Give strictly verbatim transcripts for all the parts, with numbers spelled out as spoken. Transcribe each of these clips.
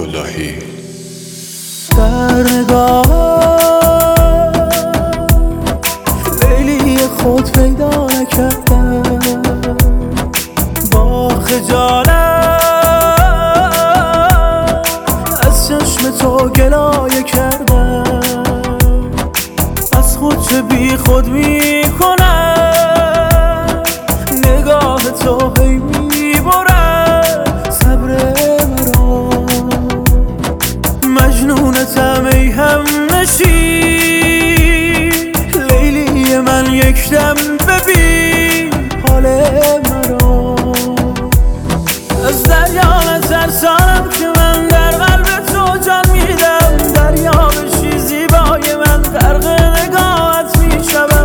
عبداللهی. در نگاه لیلی خود پیدا نکردم، با خجالت از چشم تو گلایه کردم. از خود چه بی خود می کنم، نگاه تو هی می برد صبر مرا. مجنونتم ای هم نشین، لیلی من یک دم ببین حال مرا. از دریا نترسانم که من در قلب تو جان میدم، دریا بشی زیبای من غرق نگاهت میشوم.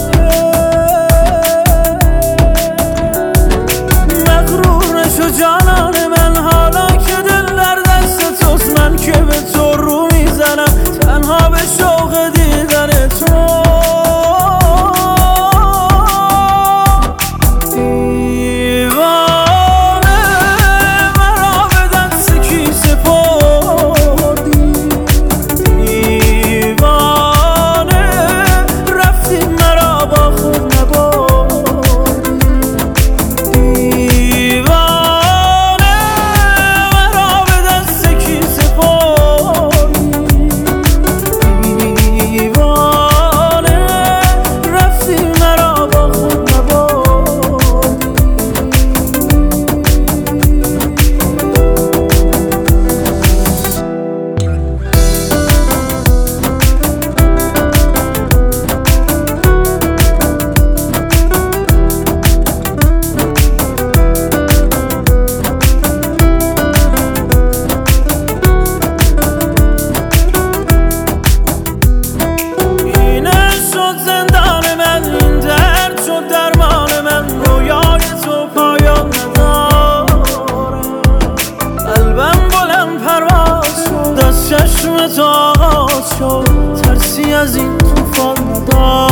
مغرور نشو جانان من، حالا که دل در دست توست، من که به تو رو میزنم تنها به شوق دیدن تو. چشم تو آغاز شد، ترسی از این طوفان ندارم.